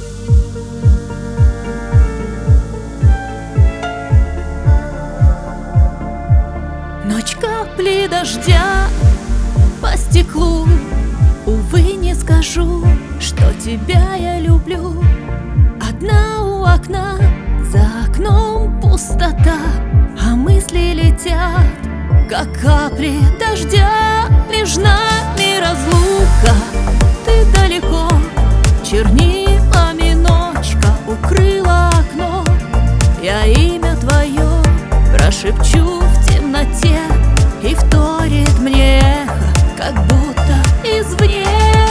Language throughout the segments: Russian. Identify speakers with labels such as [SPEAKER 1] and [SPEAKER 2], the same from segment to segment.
[SPEAKER 1] Ночь, капли дождя по стеклу. Увы, не скажу, что тебя я люблю. Одна у окна, за окном пустота, а мысли летят, как капли дождя. Между нами разлука, ты далеко, чернилами ночка укрыла окно. Я имя твое прошепчу в темноте, и вторит мне эхо, как будто извне.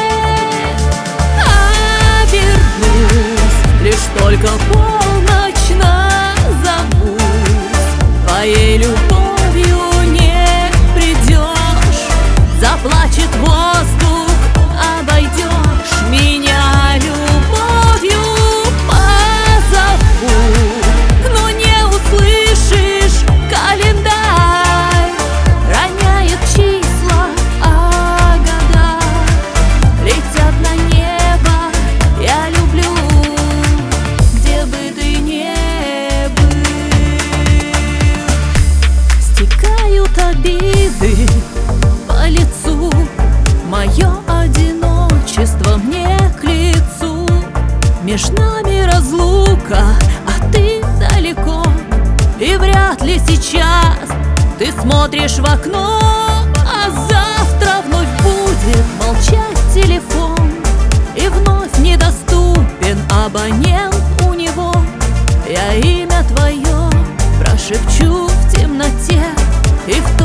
[SPEAKER 1] Обернусь, лишь только полночь назовусь, твоей любовью не придешь. Заплачет воздух, обойдешь меня любовью. Позову, но не услышишь. Календарь роняет числа, а года летят на небо. Я люблю, где бы ты ни был. Стекают обиды по лицу, мое одиночество мне к лицу. Между нами разлука, а ты далеко, и вряд ли сейчас ты смотришь в окно. А завтра вновь будет молчать телефон, и вновь недоступен абонент у него. Я имя твое прошепчу в темноте, и в